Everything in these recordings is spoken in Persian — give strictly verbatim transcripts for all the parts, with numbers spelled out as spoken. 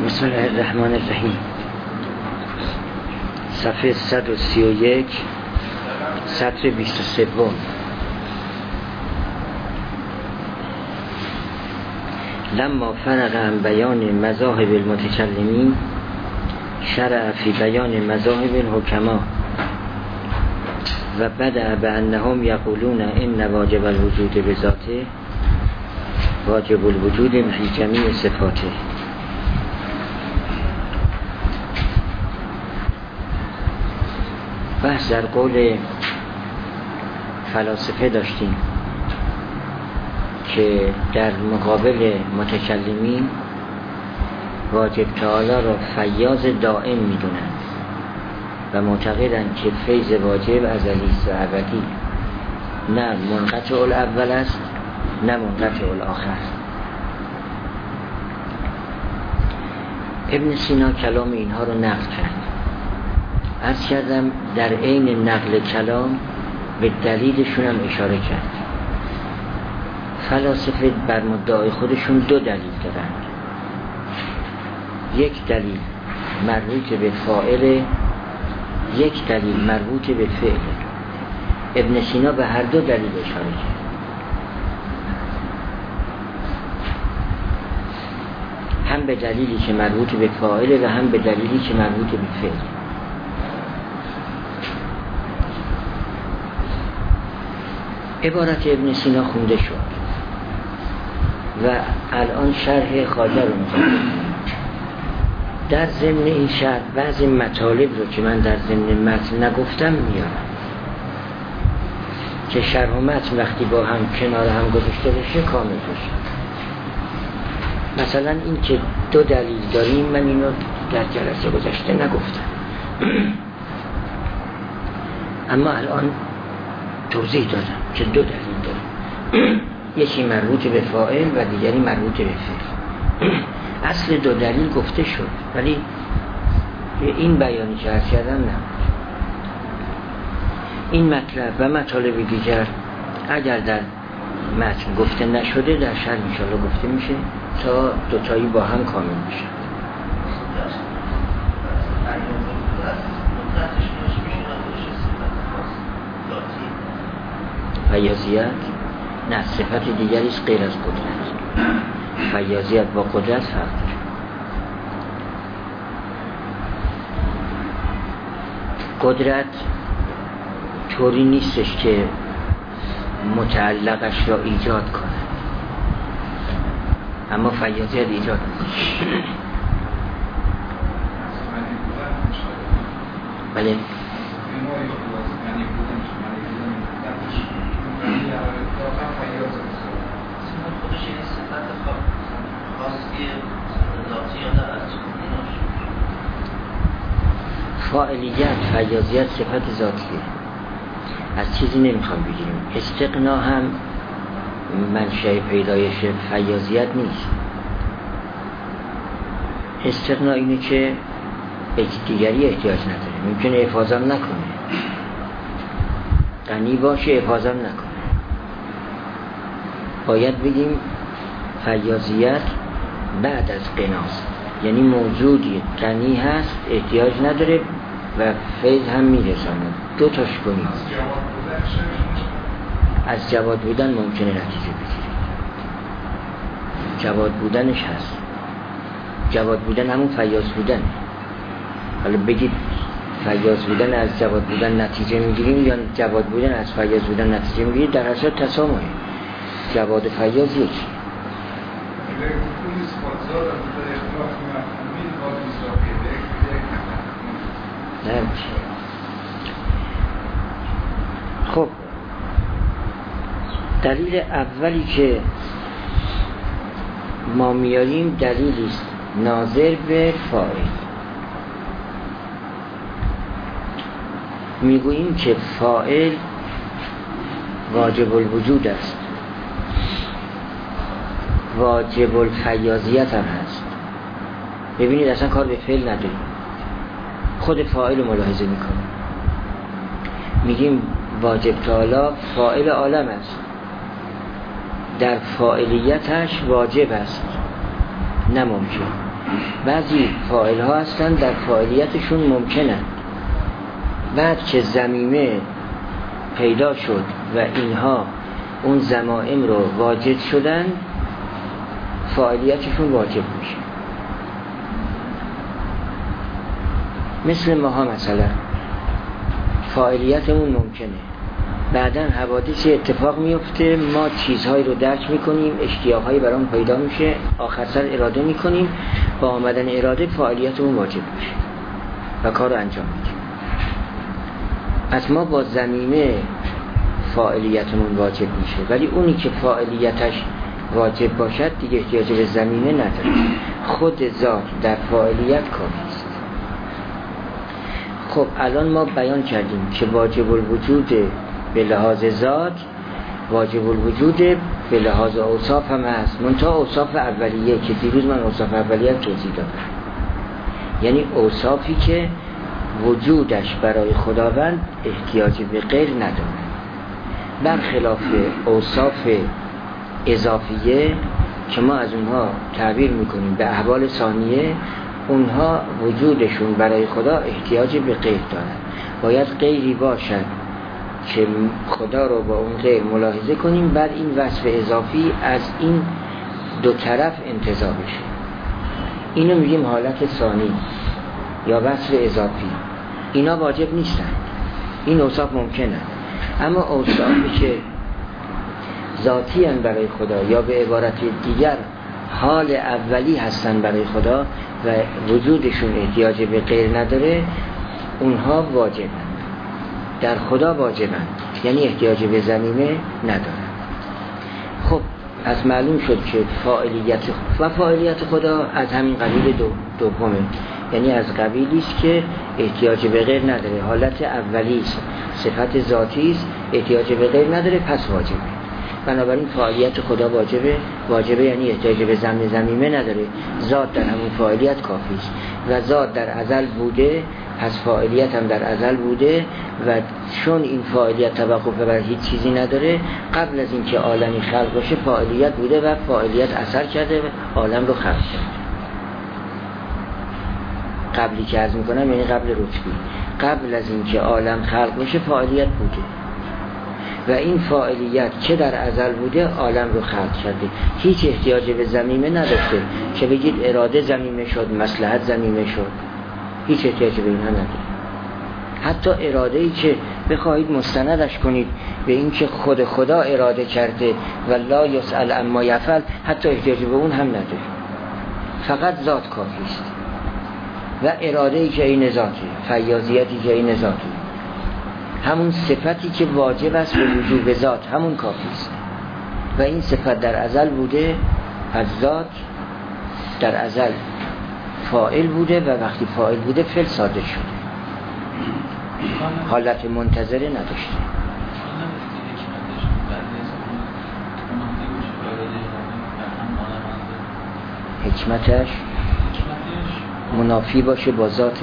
بسم الله الرحمن الرحیم. صفحه صد و سی و یک، سطر بیست و سه. لما فرغ عن بیان مذاهب المتکلمین شرع فی بیان مذاهب الحکما و بدأ بأنهم یقولون ان واجب الوجود بذاته واجب الوجود فی جمیع صفاته. بحث در قول فلاسفه داشتیم که در مقابل متکلمین واجب تعالی را فیاض دائم میدونند و معتقدند که فیض واجب ازلی است و ابدی، نه منقطع الاول است نه منقطع الاخر. ابن سینا کلام اینها رو نقل کرد. عرض کردم در عین نقل کلام به دلیلشون هم اشاره کرد. فلاسفه بر مدعای خودشون دو دلیل دارن. یک دلیل مربوط به فاعل، یک دلیل مربوط به فعل. ابن سینا به هر دو دلیل اشاره کرد. هم به دلیلی که مربوط به فاعل و هم به دلیلی که مربوط به فعل. عبارت ابن سینا خونده شد و الان شرح خواجه رو می‌خونم. در ضمن این شرح بعضی مطالب رو که من در ضمن متن نگفتم میارم که شرح و متن وقتی با هم کنار هم گذاشته بشه کامل بشه. مثلا این که دو دلیل داریم، من اینو در جلسه گذشته نگفتم اما الان توضیح دادم که دو دلیل داریم، یکی مربوط به فاعل و دیگری مربوط به فعل. اصل دو دلیل گفته شد ولی این بیانی که عرض کردم نه. این مطلب و مطالب دیگر اگر در متن گفته نشده در شرح انشاءالله گفته میشه تا دوتایی با هم کامل میشه. فیاضیت نه صفت دیگری است غیر از قدرت. فیاضیت با قدرت فرق داره. قدرت طوری نیستش که متعلقش را ایجاد کنه، اما فیاضیت ایجاد میکنه. بله فاعلیت فیاضیت صفت ذاتیه، از چیزی نمیخوام بگیریم. استقنا هم منشأ پیدایش فیاضیت نیست. استقنا اینه که به دیگری احتیاج نداره، ممکنه افاضم نکنه، غنی باشه افاضم نکنه. باید بگیم فیاضیت بعد از قناست، یعنی موجودی غنی هست احتیاج نداره و فیض هم میرسانه. دو تاش کنیم. از جواد بودن ممکنه نتیجه بگیرید. جواد بودنش هست. جواد بودن همون فیاض بودن. حالا بگید فیاض بودن از جواد بودن نتیجه میگیریم یا جواد بودن از فیاض بودن نتیجه میگیریم، در اصل تسامحه. جواد فیاض یکی. خب دلیل اولی که ما میاریم دلیلی است ناظر به فاعل. میگوییم که فاعل واجب الوجود است، واجب الفیاضیت هم هست. ببینید اصلا کار به فعل نداریم، خود فاعل رو ملاحظه میکنیم. میگیم واجب تعالی فاعل عالم است، در فاعلیتش واجب است، نه ممکن. بعضی فاعل ها هستن در فاعلیتشون ممکنه، بعد که ضمیمه پیدا شد و اینها اون ضمائم رو واجد شدن فاعلیتشون واجب میشه. مثل ماها مثلا فاعلیتمون ممکنه، بعداً حوادث اتفاق میفته، ما چیزهایی رو درک میکنیم، اشتیاقهایی برام پیدا میشه، آخر سر اراده میکنیم، با آمدن اراده فاعلیتمون واجب میشه و کار رو انجام میدیم. از ما با ضمیمه فاعلیتمون واجب میشه، ولی اونی که فاعلیتش واجب باشد دیگه احتیاج به ضمیمه نداره، خود ذات در فاعلیت کافی است. خب الان ما بیان کردیم که واجب الوجود به لحاظ ذات، واجب الوجود به لحاظ اوصاف هم هست، منتها اوصاف اولیه که دیروز من اوصاف اولیه توضیح دادم، یعنی اوصافی که وجودش برای خداوند احتیاج به غیر نداره، برخلاف اوصاف اضافیه که ما از اونها تعبیر میکنیم به احوال ثانیه، اونها وجودشون برای خدا احتیاج به غیر دارن، باید غیری باشد که خدا رو با اون غیر ملاحظه کنیم، بعد این وصف اضافی از این دو طرف انتزاع بشه. اینو میگیم حالت ثانی یا وصف اضافی. اینا واجب نیستن، این اوصاف ممکنه، اما اوصافی که ذاتی هستند برای خدا یا به عبارت دیگر حال اولی هستن برای خدا و وجودشون احتیاج به غیر نداره، اونها واجبن، در خدا واجبن، یعنی احتیاج به ضمیمه ندارن. خب از معلوم شد که فاعلیت و فاعلیت خدا از همین قبیل دو دومه، یعنی از قبیلی است که احتیاج به غیر نداره، حالت اولی است، صفت ذاتی است، احتیاج به غیر نداره، پس واجبه. بنابراین فاعلیت خدا واجبه، واجبه یعنی احتیاج به ضمن ضمیمه نداره، ذات در همون فاعلیت کافی است و ذات در ازل بوده، پس فاعلیت هم در ازل بوده و چون این فاعلیت توقف بر هیچ چیزی نداره، قبل از اینکه عالمی خلق باشه فاعلیت بوده و فاعلیت اثر کرده و عالم رو خلق کرده. قبلی که عرض میکنم یعنی قبل رتبی، قبل از اینکه عالم خلق باشه فاعلیت بوده و این فاعلیت که در ازل بوده عالم رو خلق کرده، هیچ احتیاج به ضمیمه نداشته که بگید اراده ضمیمه شد، مصلحت ضمیمه شد، هیچ احتیاج به اینها نداره. حتی اراده ای که بخواهید مستندش کنید به این که خود خدا اراده کرده و لا یسأل عما یفعل، حتی احتیاج به اون هم نداره، فقط ذات کافی است و اراده ای که این ذاته، فیاضیتی که این ذاته، همون صفتی که واجب است به وجوب ذات، همون کافی است و این صفت در ازل بوده، از ذات در ازل فاعل بوده و وقتی فاعل بوده فعل صادر شده، حالت منتظره نداشته. حکمتش منافی باشه با ذاتش،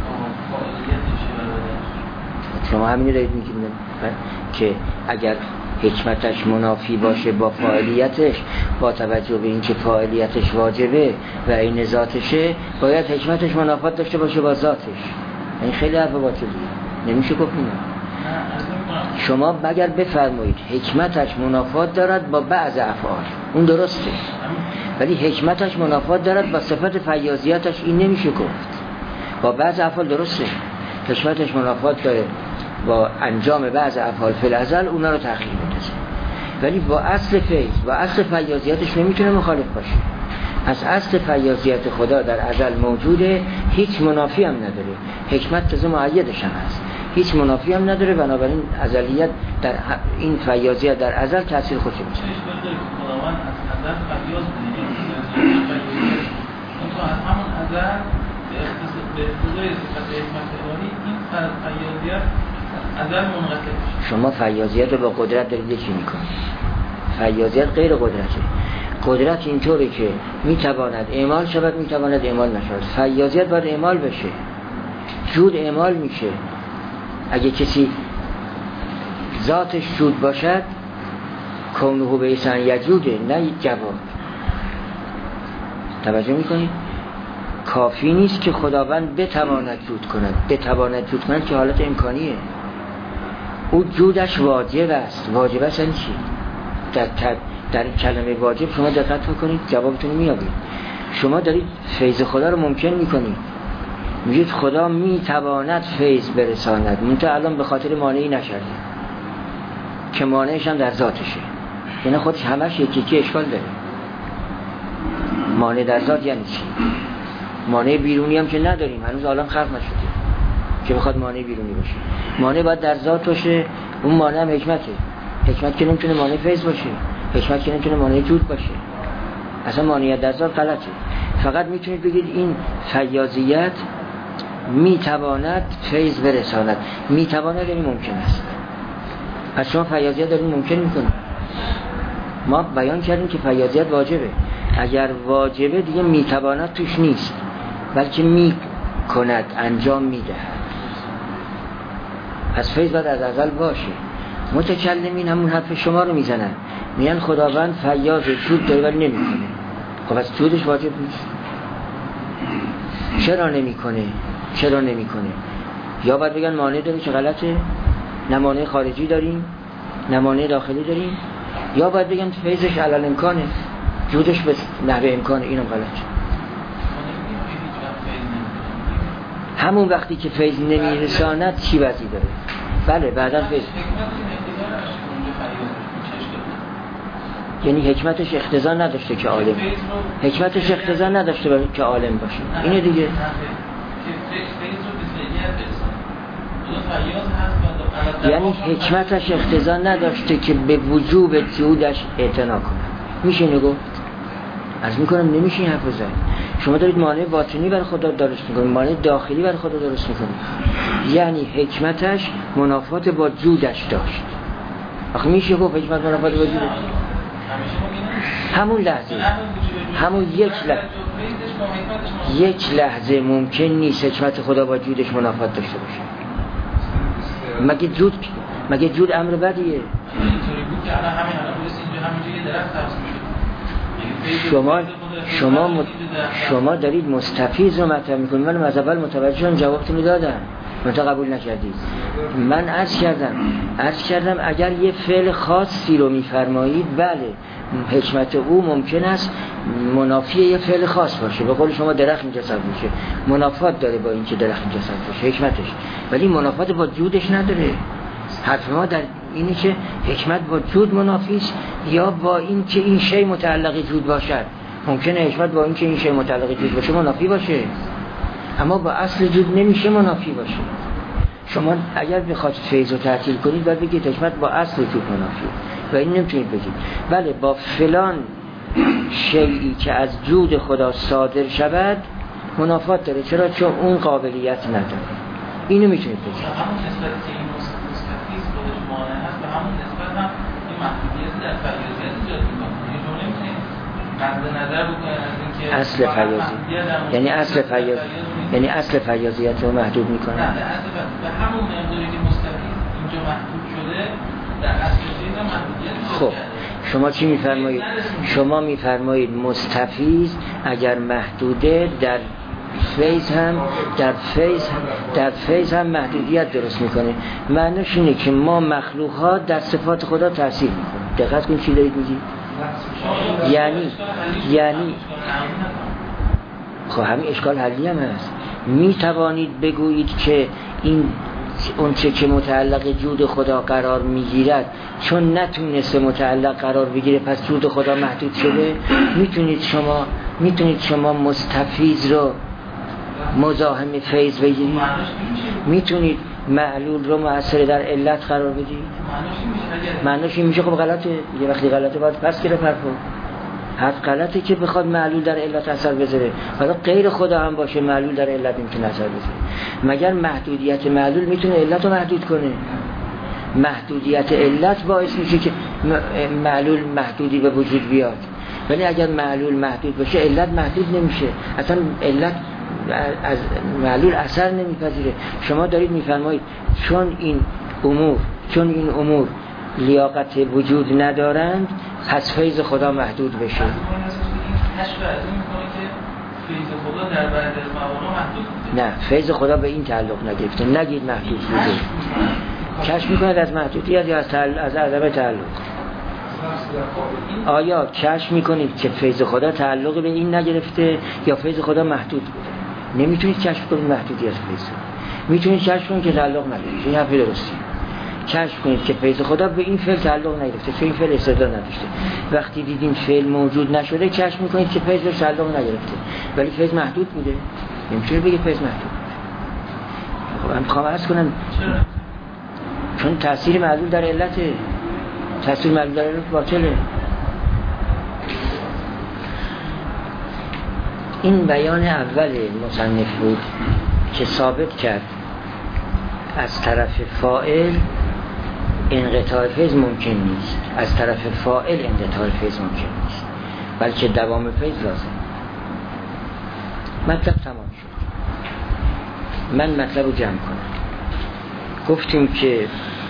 شما همینی دارید میگید که اگر حکمتش منافی باشه با فاعلیتش، با توجه به اینکه فاعلیتش واجبه و این ذاتشه، باید حکمتش منافات داشته باشه با ذاتش. این خیلی حرف باطلیه، نمیشه گفت اینه. شما مگر بفرمایید حکمتش منافات دارد با بعض افعال، اون درسته، ولی حکمتش منافات دارد با صفت فیاضیتش، این نمیشه گفت. با بعض افعال درسته، حکمتش منافات داره با انجام بعض افعال فی الازل، اونا رو تأخیر می‌ندازه، ولی با اصل فیض و اصل فیاضیتش نمیتونه مخالف باشه. از اصل فیاضیت خدا در ازل موجوده، هیچ منافی هم نداره، حکمت تازه مؤیدش هم هست، هیچ منافی هم نداره، بنابراین ازلیت در این فیاضیت در ازل تأثیر خودش می‌ذاره. خداوند از ازل فیاض بوده، از همون ازل به اقتضای صفت حکمت الهی این فیاضیت ازل منقطع میشه. شما فیاضیت رو با قدرت دارید یکی میکنید، فیاضیت غیر قدرته. قدرت اینطوری که میتواند اعمال شود، میتواند اعمال نشود. فیاضیت باید اعمال بشه، جود اعمال میشه. اگه کسی ذاتش جود باشد، کونه بیسن یجوده، نه جواب. توجه میکنید؟ کافی نیست که خداوند بتواند جود کند. بتواند جود کند که حالت امکانیه. او جودش واجب است. واجب است یعنی چی؟ در, در کلمه واجب شما دقت بکنید جوابتون رو میابید. شما دارید فیض خدا رو ممکن میکنید، میگید خدا میتواند فیض برساند، منتها الان به خاطر مانعی نشده که مانعش هم در ذاتشه، یعنی خودش همش یکی یکی اشکال داره. مانع در ذات یعنی چی؟ مانع بیرونی هم که نداریم، هنوز عالم خلق نشده که بخواد مانع بیرونی باشه. مانع باید در ذات باشه. اون مانع هم حکمته. حکمت که نمیتونه مانع فیض باشه، حکمت که نمیتونه مانع جود باشه. اصلا مانعیت در ذات غلطه. فقط میتونید بگید این فیاضیت میتواند فیض برساند. میتواند یعنی ممکن است. پس شما فیاضیت دارین ممکن میکنید. ما بیان کردیم که فیاضیت واجبه. اگر واجبه دیگه میتواند توش نیست، بلکه میکند، انجام میده. پس فیض باید از ازل باشه. متکلمین همون حرف شما رو میزنن، میگن خداوند فیاض جود داره ولی نمیکنه. خب از جودش واجب نیست. چرا نمیکنه؟ چرا نمیکنه؟ یا باید بگن مانع داره که غلطه، نه مانع خارجی داریم نه مانع داخلی داریم، یا باید بگن فیضش علل امکانه، جودش به نحوه امکانه، اینم غلطه. همون وقتی که فیض نمیرساند چی وضعی داره؟ بله بعدا فیض، یعنی حکمتش اقتضا نداشته که عالم، حکمتش اقتضا نداشته که عالم باشه. اینه دیگه. یعنی حکمتش اقتضا نداشته که به وجوب جودش اعتنا کنه. میشه اینو گفت؟ عرض میکنم نمیشه این حرف بزنید. شما دارید مانع باطنی برای خدا درست میکنید، مانع داخلی برای خدا درست میکنید. یعنی حکمتش منافات با جودش داشت. آخه میشه گفت حکمت منافات با جودش؟ همون لحظه، همون یک لحظه یک لحظه ممکن نیست حکمت خدا با جودش منافات داشته باشه. مگه جود مگه جود امر بدیه؟ اینطوری بود که الان همین الان درست اینجا همینجوری درست تفسیر میشه. شما شما م... شما دارید مستفیض رو مطرح میکنید. من از اول متوجه شدم، جوابتون دادم، منتها قبول نکردید. من عرض کردم عرض کردم اگر یه فعل خاصی رو میفرمایید، بله حکمت او ممکن است منافی یه فعل خاص باشه. به قول شما درخت اینجا ثبت میشه، منافات داره با این که درخت اینجا ثبت باشه حکمتش، ولی منافات با جودش نداره. حرف ما در اینه که حکمت با جود منافی است یا با این که این شی متعلق جود باشد. ممکنه حکمت با این که این شی متعلق جود باشه منافی باشه، اما با اصل جود نمیشه منافی باشه. شما اگر بخواید فیض رو تعطیل کنید باید بگید حکمت با اصل جود منافی، و این نمیتونید بگید بله با فلان شیئی که از جود خدا صادر شود منافات داره. چرا؟ چون اون قابلیت نداره. اینو میتونید بگید. همون نسبت که این مستفیض خودش مانع هست و همون نسبت هم این محدودیت در فیاضیت ایجاد میکنه. شما نمیتونید قطع نظر بکنید از اینکه اصل فیاضی، یعنی اصل فیاضی یعنی اصل فیاضیت رو محدود میکنه. نه، اصل به همون مقداری که مستفیض اینجا محدود شده در اصل چیز هم محدودیت. خب شما چی میفرمایید؟ شما میفرمایید مستفیض اگر محدوده در فیض هم در فیض هم در فیض هم محدودیت درست میکنه. معنیش اینه که ما مخلوقات در صفات خدا تاثیر میکنه. دقت کنید چی دارید میگید؟ یعنی یعنی خب همین اشکال حلی هم هست. میتوانید بگویید که این اون چه که متعلق جود خدا قرار میگیرد چون نتونسته متعلق قرار بگیره پس جود خدا محدود شده. میتونید شما میتونید شما مستفیض رو مزاحم فیض بگیرید؟ میتونید معلول رو مؤثر در علت قرار بدید؟ معناش این میشه. خب غلطه یه وقتی غلطه باید پس گرفت حرفو. حرف غلطه که بخواد معلول در علت اثر بذاره. حالا غیر خدا هم باشه معلول در علت میتونه اثر بذاره. مگر محدودیت معلول میتونه علت رو محدود کنه؟ محدودیت علت باعث میشه که معلول محدودی به وجود بیاد، ولی اگر معلول محدود باشه علت محدود نمیشه. اصلا علت از معلول اثر نمیپذیره. شما دارید میفرمایید چون این امور چون این امور لیاقت وجود ندارند پس فیض خدا محدود بشه. کشف از این میکنه که فیض خدا خدا در بعضی از مواقع محدود بوده. نه، فیض خدا به این تعلق نگرفته، نگید محدود بوده. کشف میکنید از محدودیت یا از تعل... از عدم تعلق؟ آیا کشف میکنید که فیض خدا تعلق به این نگرفته یا فیض خدا محدود بوده؟ نمیتونید کشف کنید محدودیت فیض، میتونید کشف کنید که تعلق نگرفته. این حرف درستی. کشف کنید که فیض خدا به این فعل تعلق نگرفته، چون این فعل استعداد نداشته. وقتی دیدین فعل موجود نشده، کشف میکنید که فیض به تعلق نگرفته، ولی فیض محدود بوده. نمیتونید بگید فیض محدود بوده. خب من میخوام عرض کنم چرا؟ چون تأثیر معلول در علته، تأثیر معلول در علت باطله. این بیان اول مصنف بود که ثابت کرد از طرف فاعل انقطاع فیض ممکن نیست، از طرف فاعل انقطاع فیض ممکن نیست، بلکه دوام فیض لازم. مطلب تمام شد. من مطلب رو جمع کنم. گفتیم که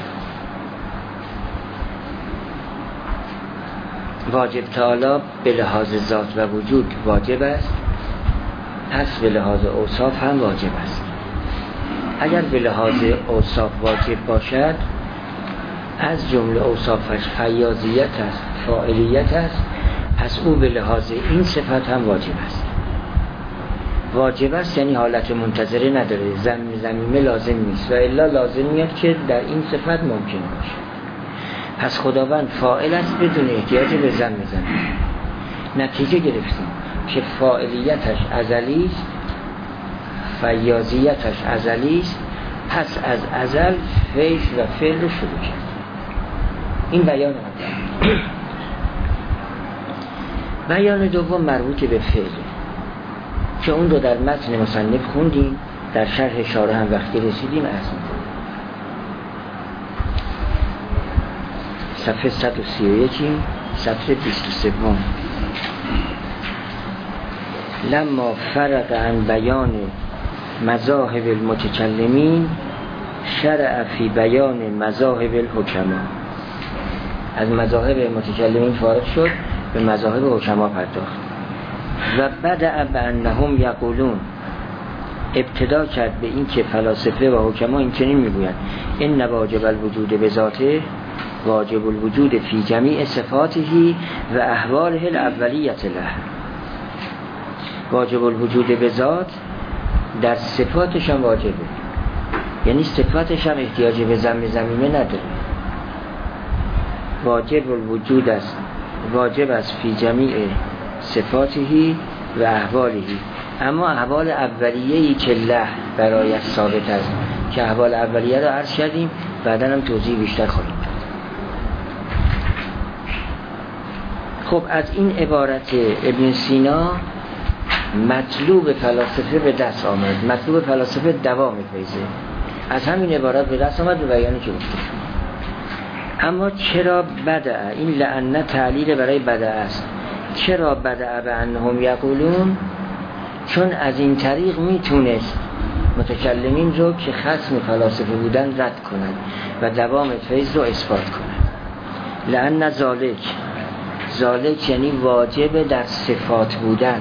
واجب تعالی به لحاظ ذات و وجود واجب است، پس به لحاظ اوصاف هم واجب است. اگر به لحاظ اوصاف واجب باشد، از جمله اوصافش فیاضیت است، فاعلیت است، پس او به لحاظ این صفت هم واجب است. واجب است یعنی حالت منتظره نداره، زمین زمینه لازم نیست و الا لازم میاد که در این صفت ممکن باشه. پس خداوند فاعل است بدون احتیاج به زمین زمینه. نتیجه گرفتیم که فاعلیتش ازلی است، فیاضیتش ازلی است، پس از ازل فیض و فعل رو شروع کرد. این بیان اول. بیان دوم مربوط به فعل که اون رو در متن مصنف خوندیم، در شرح شارح هم وقتی رسیدیم عرض می‌کنم. صفحه صد و سی و یک، صفحه بیست و سه. لما فرق عن بیان مذاهب المتکلمین شرع فی بیان مذاهب الحکما. از مذاهب متکلمین فارغ شد، به مذاهب حکما پرداخت. و بدأ بانهم یقولون، ابتدا کرد به این که فلاسفه و حکما این چنین میگویند: ان واجب الوجود بذاته واجب الوجود فی جمیع صفاته و احواله الاولیت له. واجب الوجود به ذات در صفاتش هم واجبه، یعنی صفاتش هم احتیاج به زمین زمینه نداره. واجب الوجود است، واجب است فی جمیع صفاته و احواله. اما احوال اولیه‌ای که له برای ثابت است، که احوال اولیه رو عرض کردیم، بعدا هم توضیح بیشتر خواهیم. خب از این عبارت ابن سینا مطلوب فلاسفه به دست آمد. مطلوب فلاسفه دوام فیضه. از همین عبارت به دست آمد به بیانی که گفتیم. اما چرا بدأ؟ این لعنه تعلیل برای بدأ است. چرا بدأ به انهم یقولون؟ چون از این طریق میتونست متکلمین رو که خصم فلاسفه بودن رد کنند و دوام فیض رو اثبات کنند. لأن ذالک، ذالک یعنی واجب در صفات بودن،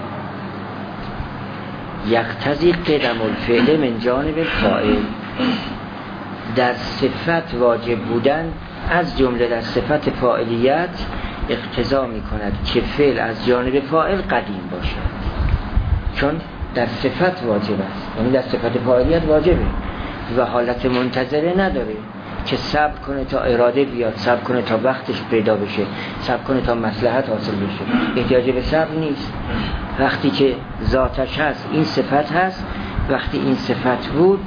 یقتضی قدم الفعل من جانب الفاعل. در صفت واجب بودن از جمله در صفت فاعلیت اقتضا می کند که فعل از جانب فاعل قدیم باشد، چون در صفت واجب است، یعنی در صفت فاعلیت واجبه و حالت منتظره نداره که صبر کنه تا اراده بیاد، صبر کنه تا وقتش پیدا بشه، صبر کنه تا مصلحت حاصل بشه. احتیاج به صبر نیست. وقتی که ذاتش هست این صفت هست، وقتی این صفت بود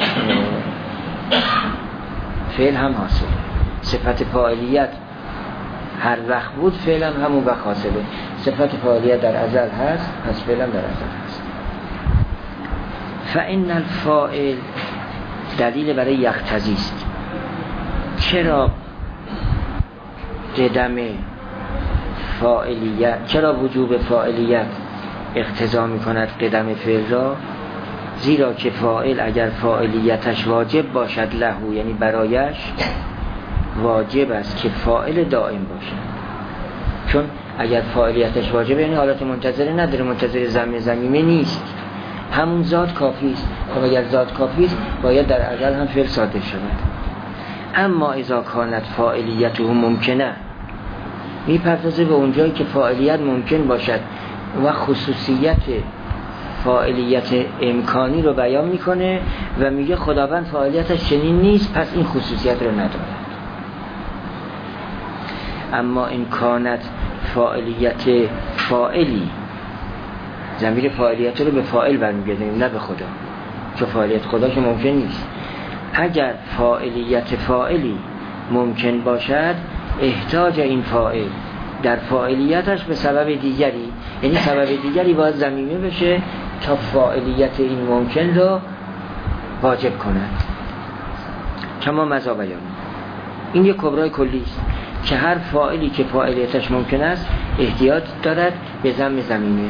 فعل هم حاصله. صفت فاعلیت هر وقت بود، فعل هم همون وقت حاصله. صفت فاعلیت در ازل هست، پس فعل هم در ازل هست. فإن الفاعل دلیل برای یقتضی است. چرا قدم فاعلیت، چرا وجوب فاعلیت اقتضا می کند قدم فعل را؟ زیرا که فاعل اگر فاعلیتش واجب باشد له، یعنی برایش واجب است که فاعل دائم باشد. چون اگر فاعلیتش واجبه یعنی حالت منتظره نداره، منتظر زمین زمینه نیست، همون ذات کافی است. خب اگر ذات کافی است باید در ازل هم فعل صادر شود. اما اذا کانت فاعلیته ممکنه، میپردازه به اونجایی که فاعلیت ممکن باشد و خصوصیت فاعلیت امکانی رو بیان میکنه و میگه خداوند فاعلیتش چنین نیست، پس این خصوصیت رو نداره. اما این کانت فاعلیت فاعلی، ضمیر فاعلیت رو به فاعل برمیگردیم نه به خدا، چون فاعلیت خدا که ممکن نیست. اگر فاعلیت فاعلی ممکن باشد احتاج این فاعل در فاعلیتش به سبب دیگری، یعنی سبب دیگری باید ضمیمه بشه تا فاعلیت این ممکن رو واجب کند. کما مزا بیان، این یک کبرای کلی است که هر فاعلی که فاعلیتش ممکن است احتیاج دارد به ضم ضمیمه.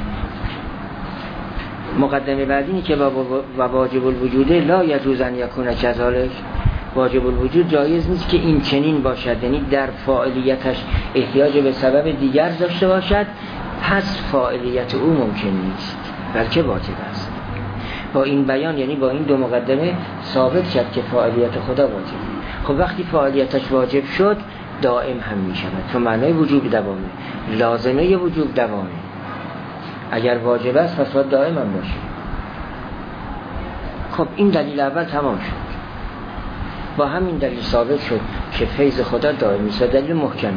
مقدمه بعدینی که و واجب الوجود لا یجوز ان یکون کذالک، واجب الوجود جایز نیست که این چنین باشد، یعنی در فاعلیتش احتیاج به سبب دیگر داشته باشد، پس فاعلیت او ممکن نیست بلکه واجب است. با این بیان یعنی با این دو مقدمه ثابت شد که فاعلیت خدا واجبه. خب وقتی فاعلیتش واجب شد دائم هم می شود، چون معنای وجوب دوامه، لازمه وجوب دوامه. اگر واجب است پس باید دائم هم باشه. خب این دلیل اول تمام شد. با همین دلیل ثابت شد که فیض خدا دائمی است، دلیل محکمی.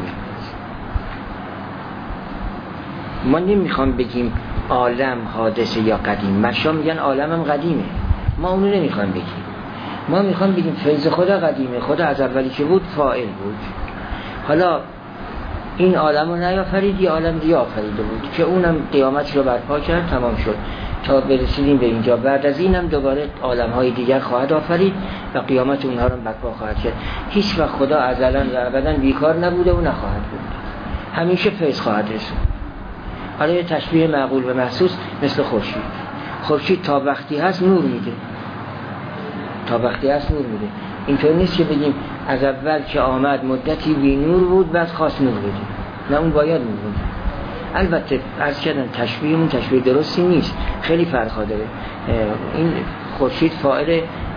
ما نمیخوام بگیم عالم حادثه یا قدیم، مشا میگن عالم هم قدیمه، ما اونو نمیخوام بگیم. ما میخوام بگیم فیض خدا قدیمه، خدا از اولی که بود فاعل بود. حالا این عالم رو نیافرید، یه عالم دیگه آفریده بود که اونم قیامت رو برپا کرد، تمام شد تا برسیدیم به اینجا. بعد از اینم دوباره عالم‌های دیگر خواهد آفرید و قیامت اونها رو برپا خواهد کرد. هیچ وقت خدا ازلاً و ابداً بیکار نبوده و نخواهد بود، همیشه فیض خواهد رسید. حالا یه تشبیه معقول و محسوس مثل خورشید. خورشید تا وقتی هست نور میده، تا وقتی هست نور میده. اینطور نیست که بگیم از اول که آمد مدتی بی نور بود بعد خواست نور بده، نه، اون باید نور بده. البته عرض کردم تشبیهمون تشبیه درستی نیست، خیلی فرق داره. این خورشید فاعل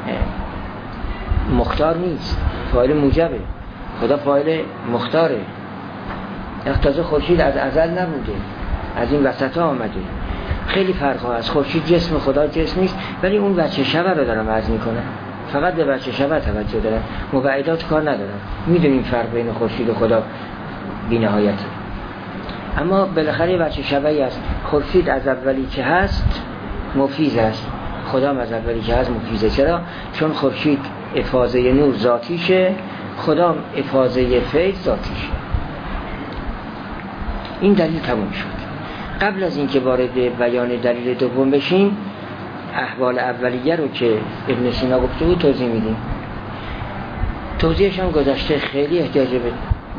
مختار نیست، فاعل موجبه. خدا فاعل مختاره. اختازه خورشید از ازل نبوده، از این وسط ها آمده. خیلی فرق ها هست. خورشید جسم خدا جسم نیست، ولی اون بچه شبه رو دارم عرض میکنم، فقط به بچه شبه توجه دارم، مبعدات کار ندارم. میدونیم فرق بین خورشید و خدا بی نهایته، اما بالاخره بچه شبهی است. خورشید از اولی که هست مفیض است، خدا هم از اولی که هست مفیضه. چرا؟ چون خورشید افاضه نور ذاتیشه، خدا هم افاضه فیض ذاتیشه. این دلیل تموم شد. قبل از اینکه وارد بیان دلیل دوم بشیم، احوال اولیه رو که ابن سینا گفته بود توضیح میدیم. توضیحش هم گذشته، خیلی احتیاج به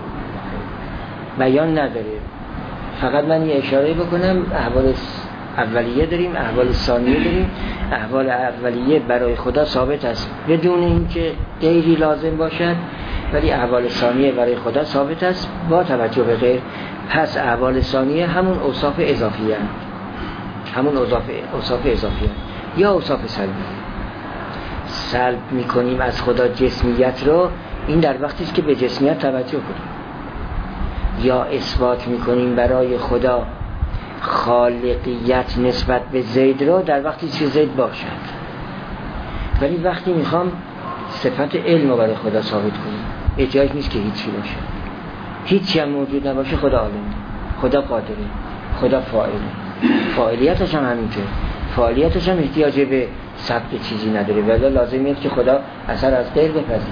بیان نداره. فقط من یه اشاره بکنم. احوال اولیه داریم، احوال ثانیه داریم. احوال اولیه برای خدا ثابت است بدون اینکه غیری لازم باشد، ولی احوال ثانیه برای خدا ثابت است با توجه به غیر. پس احوال ثانیه همون اوصاف اضافیه، همون اوصاف اوصاف اضافیه یا اوصاف سلبی. سلب میکنیم از خدا جسمیت رو، این در وقتی است که به جسمیت توجه کنیم. یا اثبات میکنیم برای خدا خالقیت نسبت به زید رو در وقتی که زید باشد. ولی وقتی میخوام صفت علم رو برای خدا ثابت کنیم، احتیاج نیست که هیچی باشه، هیچی هم موجود نباشه. خدا عالم، خدا قادره، خدا فاعله. فاعلیتش هم همینطور، فاعلیتش هم احتیاج به ثبت چیزی نداره، ولی لازمیه که خدا اثر از غیر بپذیره،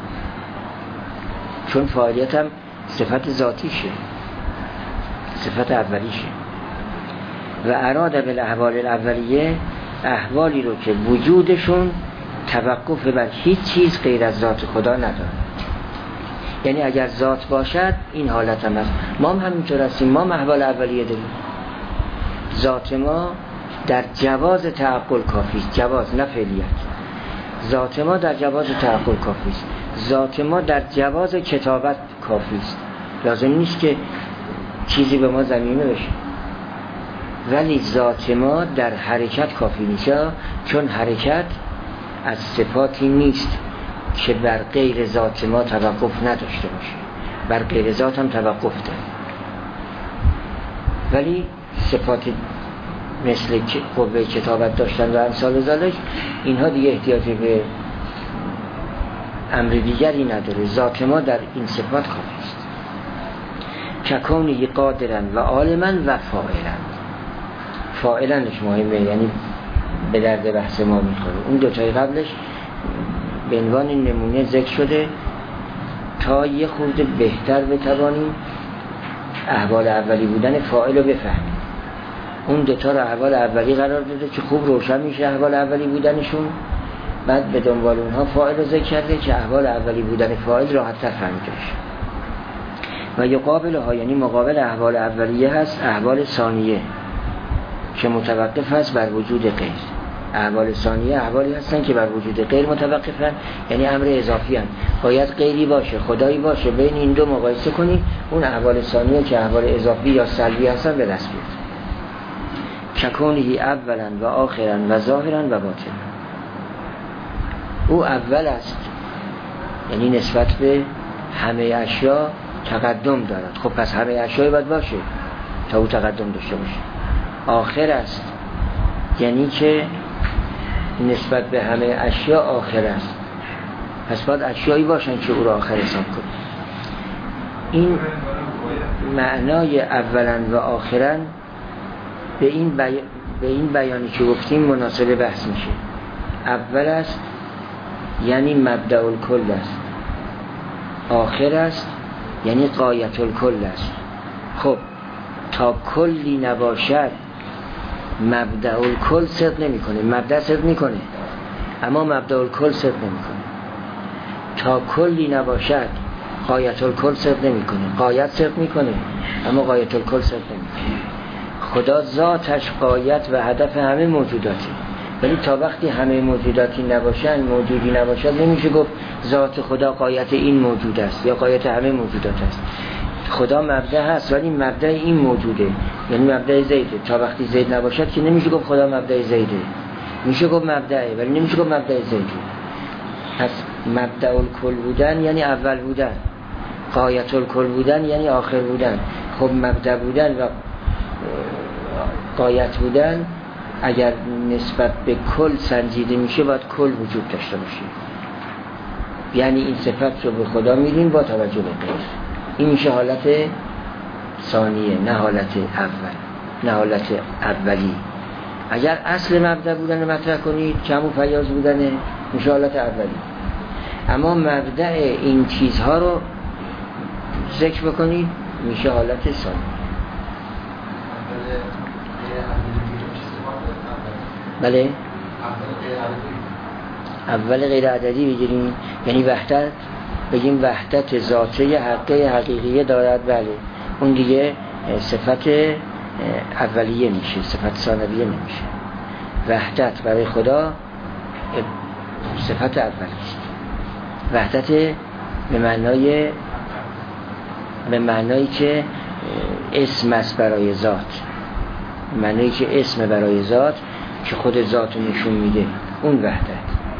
چون فاعلیت هم صفت ذاتیشه، صفت اولیشه. و اراده بالاحوال الاولیه، احوالی رو که وجودشون توقف بر هیچ چیز غیر از ذات خدا نداره. یعنی اگر ذات باشد این حالت هم هست. ما هم همینطور هستیم، ما احوال اولیه داریم. ذات ما در جواز تعقل کافی است، جواز نه فعلیت. ذات ما در جواز تعقل کافی است، ذات ما در جواز کتابت کافی است. لازم نیست که چیزی به ما زمینه بشه، ولی ذات ما در حرکت کافی نیست، چون حرکت از صفاتی نیست که بر غیر ذات ما توقف نداشته باشه، بر غیر ذات هم توقف داره. ولی صفات مثل قوه کتابت داشتن و امثال ذالک، اینها دیگه احتیاجی به امر دیگری نداره. ذات ما در این صفات کافی است. ککونی قادرن و عالما و فاعلن. فاعلنش مهمه، یعنی به درد بحث ما میخوره. اون دوتای قبلش به عنوان نمونه ذکر شده تا یه خورده بهتر بتوانیم احوال اولی بودن فاعل رو بفهمیم. اون دوتا رو احوال اولی قرار داده که خوب روشن میشه احوال اولی بودنشون، بعد به دنبال اونها فاعل رو ذکر کرده که احوال اولی بودن فاعل راحت تر فهمیده بشه. و یقابل ها، یعنی مقابل احوال اولیه هست احوال ثانیه که متوقف هست بر وجود غیر. احوال ثانیه احوالی هستن که بر وجود غیر متوقفن، یعنی امر اضافی هستن، باید غیری باشه خدایی باشه، بین این دو مقایسه کنی اون احوال ثانیه که احوال اضافی یا سلبی هستن به دست بیاد. ککونهی اولا و آخرا و ظاهرا و باطنا. او اول است، یعنی نسبت به همه اشیا تقدم دارد. خب پس همه اشیا باید باشه تا او تقدم داشته باشه. آخر است، یعنی که نسبت به همه اشیا آخر است، پس باید اشیایی باشن که او را آخر حساب کنه. این معنای اولا و آخرا به این, بی... به این بیانی که گفتیم مناسب بحث میشه. اول است یعنی مبدأ الکل است، آخر است یعنی غایت الکل است. خب تا کلی نباشد مبدأ الکل صدق نمی کنه. مبدأ صدق می کنه اما مبدأ الکل صدق نمی کنه. تا کلی نباشد غایت الکل صدق نمی کنه. غایت صدق می کنه اما غایت الکل صدق نمی کنه. خدا ذاتش غایت و هدف همه موجوداتی، ولی تا وقتی همه موجوداتی نباشن، موجودی نباشد، نمیشه گفت ذات خدا غایت این موجود است یا غایت همه موجودات است. خدا مبدأ هست ولی مبدأ این موجوده، یعنی مبدأ زیده. تا وقتی زید نباشد که نمیشه گفت خدا مبدأ زیده، میشه گفت مبدأه ولی نمیشه گفت مبدأ زیده. پس مبدأ الکل بودن یعنی اول بودن، غایت الکل بودن یعنی آخر بودن. خب مبدأ بودن و غایت بودن اگر نسبت به کل سنجیده میشه باید کل وجود داشته باشه، یعنی این صفت رو به خدا میدیم با توجه به غیر. این میشه حالت ثانیه، نه حالت اول، نه حالت اولی. اگر اصل مبدأ بودن رو مطرح کنید کم و فیاض بودن، میشه حالت اولی. اما مبدأ این چیزها رو ذکر بکنید میشه حالت ثانیه. بله، اول غیر عددی بگیریم، یعنی وحدت، بگیم وحدت ذاته حقه حقیقیه دارد. بله، اون دیگه صفت اولیه میشه، صفت ثانویه نمیشه. وحدت برای خدا صفت اولیه است. وحدت به معنای به معنایی که اسم است برای ذات، به معنایی که اسم برای ذات که خود ذات رو نشون میده، اون وحدت.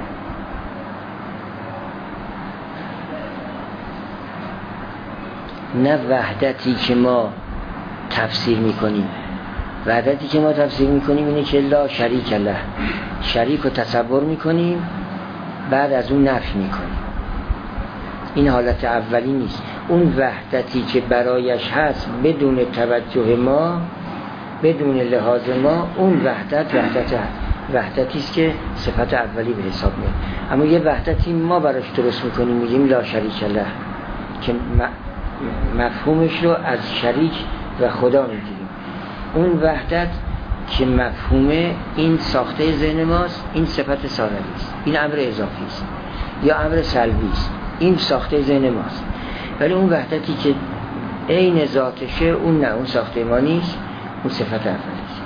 نه وحدتی که ما تفسیر میکنیم. وحدتی که ما تفسیر میکنیم اینه که لا شریک له، شریک رو تصور میکنیم بعد از اون نفی میکنیم. این حالت اولی نیست. اون وحدتی که برایش هست بدون توجه ما، بدون لحاظ ما، اون وحدت وحدت وحدتی است که صفت اولی به حساب میاد. اما یه وحدتی ما براش درست میکنیم، میگیم لا شریک له، که مفهومش رو از شریک و خدا میگیریم. اون وحدت که مفهومه این ساخته ذهن ماست، این صفت ثانوی است، این امر اضافی است یا امر سلبی است، این ساخته ذهن ماست. ولی اون وحدتی که عین ذاتشه، اون نه، اون ساخته ما نیست، اون صفت اولی است.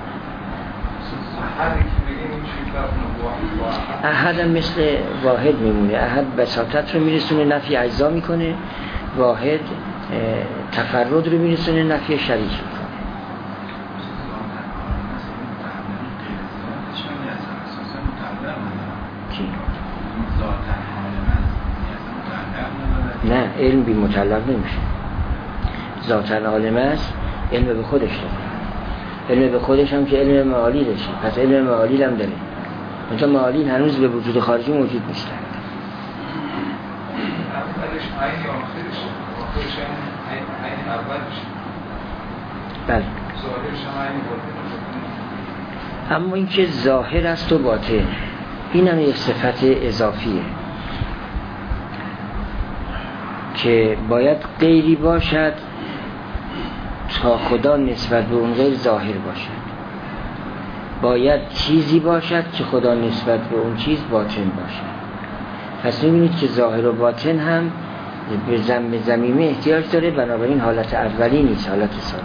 احد هم مثل واحد میمونه. احد بساطت رو میرسونه، نفی اجزا میکنه. واحد تفرد رو میرسونه، نفی شریک میکنه. کی؟ نه، علم بی مطلق نمیشه. ذاتن عالم است، علم به خودش داره. علم به خودش هم که علم معالی داشته، پس علم معالی هم داره. منتها معالی هنوز به وجود خارجی موجود نیستن. اولش عین یا آخرش؟ آخرش عین عین اولش. بله. ظاهرش هم عین باطن. اما این که ظاهر است و باطن، این هم یک صفت اضافیه که باید غیری باشد تا خدا نسبت به اون غیر ظاهر باشد. باید چیزی باشد که خدا نسبت به اون چیز باطن باشد. پس می‌بینید که ظاهر و باطن هم به ضم ضمیمه احتیاج داره، بنابراین حالت اولی نیست، حالت ثانی.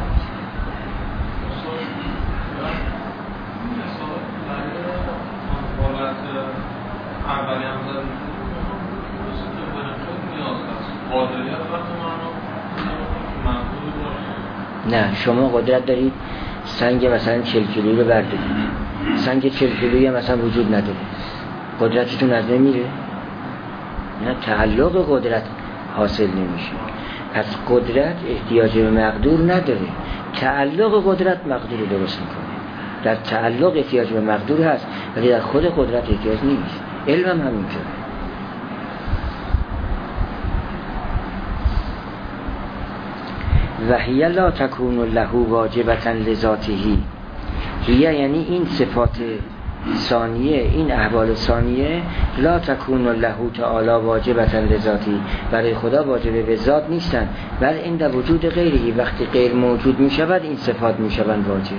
نه، شما قدرت دارید سنگ مثلا چهل کیلویی رو بردارید، سنگ چهل کیلویی مثلا وجود نداره، قدرتتون از نمیره؟ نه، تعلق قدرت حاصل نمیشه. پس قدرت احتیاج به مقدور نداره، تعلق قدرت مقدور رو درست میکنه. در تعلق احتیاج به مقدور هست ولی در خود قدرت احتیاج نیست. علم هم همینطوره. و هی لا تکون له واجبتا لذاته. هی یعنی این صفات ثانیه، این احوال ثانیه، لا تکون له تعالی واجبتا لذاته، برای خدا واجب به ذات نیستن، بل این در وجود غیری، وقتی غیر موجود می شود این صفات می شوند واجب.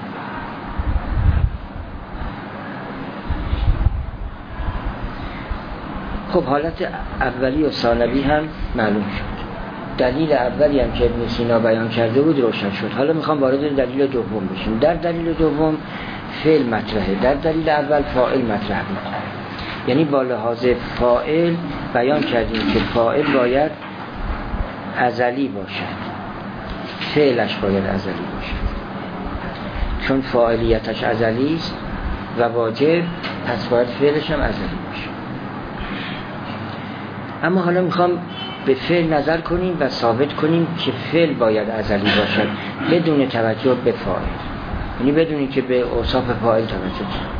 خب حالت اولی و ثانوی هم معلوم شد. دلیل اولی هم که ابن سینا بیان کرده بود روشن شد. حالا میخوام وارد دلیل دوم بشیم. در دلیل دوم فعل مطرحه، در دلیل اول فاعل مطرح بود. یعنی با لحاظ فاعل بیان کردیم که فاعل باید ازلی باشد، فعلش باید ازلی باشد، چون فاعلیتش ازلی است و واجب، پس باید فعلش هم ازلی باشه. اما حالا میخوام به فعل نظر کنیم و ثابت کنیم که فعل باید ازلی باشد بدون توجه به فاعل، یعنی بدونی که به اوصاف فاعل توجه کنیم.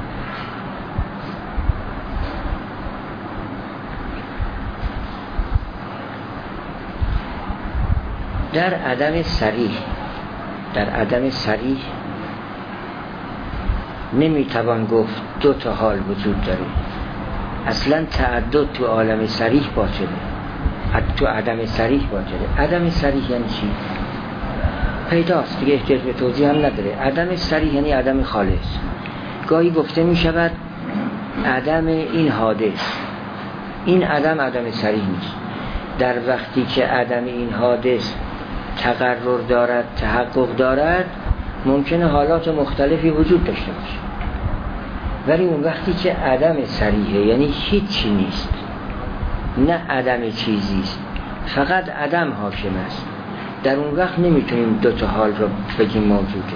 در عدم صریح در عدم صریح نمیتوان گفت دو تا حال وجود داره. اصلا تعدد تو عالم صریح باطله، تو عدم صریح باطله. عدم صریح یعنی چی؟ پیداست دیگه، احتیاج به توضیح هم نداره. عدم صریح یعنی عدم خالص. گاهی گفته می شود عدم این حادث، این عدم عدم صریح نیست. در وقتی که عدم این حادث تقرر دارد، تحقق دارد، ممکنه حالات مختلفی وجود داشته باشه، ولی اون وقتی که عدم صریحه یعنی هیچی نیست، نه عدم چیزی است، فقط عدم حاکم است، در اون وقت نمیتونیم دو تا حال رو بگیم موجوده.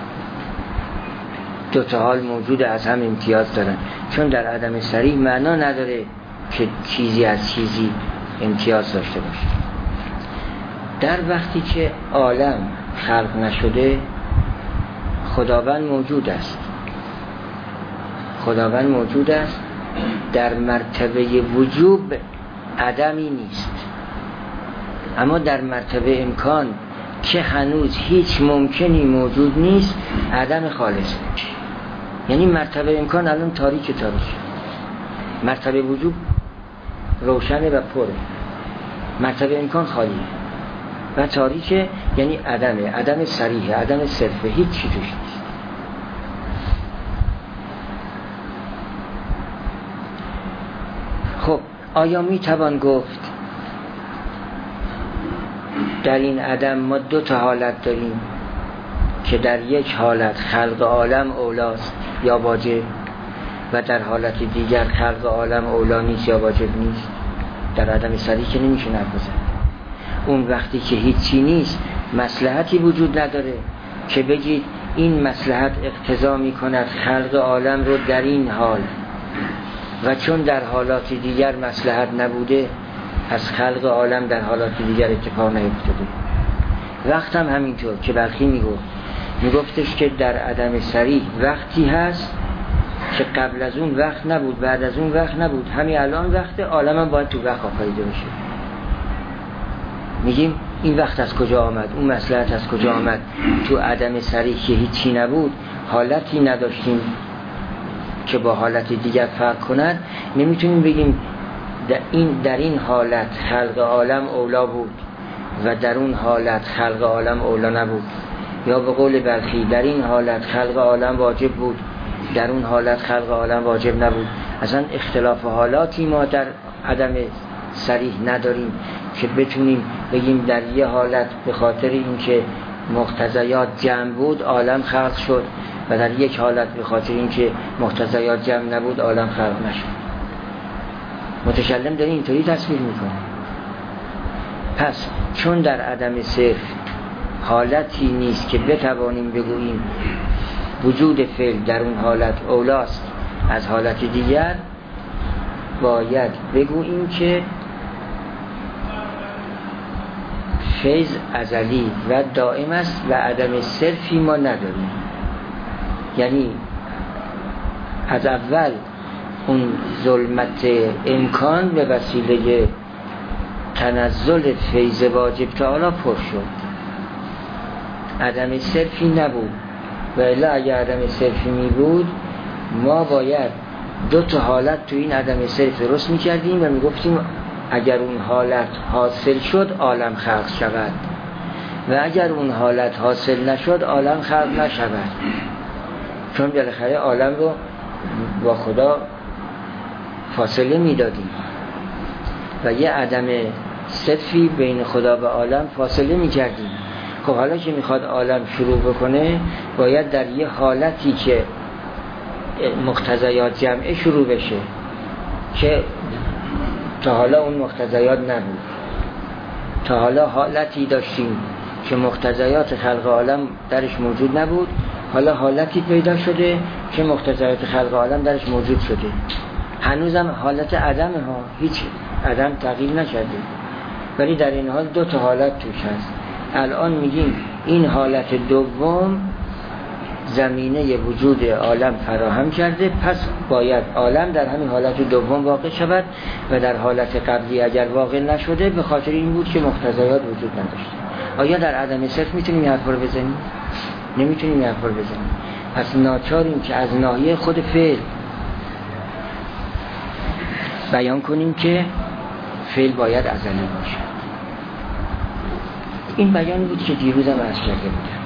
دو تا حال موجوده، از هم امتیاز دارن، چون در عدم صریح معنا نداره که چیزی از چیزی امتیاز داشته باشه. در وقتی که عالم خلق نشده خداوند موجود است، خداوند موجود است، در مرتبه وجوب عدمی نیست، اما در مرتبه امکان که هنوز هیچ ممکنی موجود نیست عدم خالص. یعنی مرتبه امکان الان تاریک تاریک، مرتبه وجوب روشنه و پره، مرتبه امکان خالیه و تاریکه، یعنی عدمه، عدم صریحه، عدم صرفه، هیچ چی توش نیست. خب آیا می توان گفت در این عدم ما دو تا حالت داریم که در یک حالت خلق عالم اولاست یا واجب و در حالت دیگر خلق عالم اولا نیست یا واجب نیست؟ در عدم صریح که نمیشه نفذه. اون وقتی که هیچی نیست مصلحتی وجود نداره که بگید این مصلحت اقتضا می کند خلق عالم رو در این حال و چون در حالات دیگر مصلحت نبوده پس خلق عالم در حالات دیگر اتفاق نیفتاده. وقت هم همینطور که بلخی میگفت میگفتش که در عدم صریح وقتی هست که قبل از اون وقت نبود، بعد از اون وقت نبود، همین الان وقت، عالم هم باید تو وقت آفریده بشه. میگیم این وقت از کجا آمد، اون مصلحت از کجا آمد؟ تو عدم صریح که هیچی نبود، حالتی نداشتیم که با حالت دیگر فرق کند، نمیتونیم بگیم در این, در این حالت خلق عالم اولا بود و در اون حالت خلق عالم اولا نبود، یا به قول بلخی در این حالت خلق عالم واجب بود در اون حالت خلق عالم واجب نبود. اصلا اختلاف حالاتی ما در عدم صریح نداریم که بتونیم بگیم در یه حالت به خاطر اینکه مقتضیات جمع بود عالم خلق شد و در یک حالت به خاطر اینکه مقتضیات جمع نبود عالم خلق نشد. متکلم داره اینطوری تصویر میکنه. پس چون در عدم صرف حالتی نیست که بتوانیم بگوییم وجود فعل در اون حالت اولاست از حالت دیگر، باید بگوییم که فیض ازلی و دائم است و عدم صرفی ما نداریم. یعنی از اول اون ظلمت امکان به وسیله تنزل فیض واجب تعالی پر شد، عدم صرفی نبود. و الا اگر عدم صرفی می بود ما باید دو تا حالت تو این عدم صرف درست می کردیم و می گفتیم اگر اون حالت حاصل شد عالم خلق شود و اگر اون حالت حاصل نشد عالم خلق نشود، چون بالاخره عالم رو با خدا فاصله می دادیم و یه عدم صرفی بین خدا و عالم فاصله می کردیم. خب حالا که میخواد عالم شروع بکنه باید در یه حالتی که مقتضیات جمعه شروع بشه که تا حالا اون مقتضیات نبود. تا حالا حالتی داشتیم که مقتضیات خلق عالم درش موجود نبود، حالا حالتی پیدا شده که مقتضیات خلق عالم درش موجود شده. هنوزم حالت عدم ها، هیچ عدم تغییر نشده، ولی در این حال دو تا حالت توش هست. الان میگیم این حالت دوم زمینه وجود عالم فراهم کرده، پس باید عالم در همین حالت دوم واقع شود و در حالت قبلی اگر واقع نشده به خاطر این بود که مقتضیات وجود نداشته. آیا در عدم صرف میتونیم این حرف رو بزنیم؟ نمیتونیم این حرف رو بزنیم. پس ناچاریم که از ناحیه خود فعل بیان کنیم که فعل باید ازلی باشه. این بیان بود که دیروزم عرض کرده بودم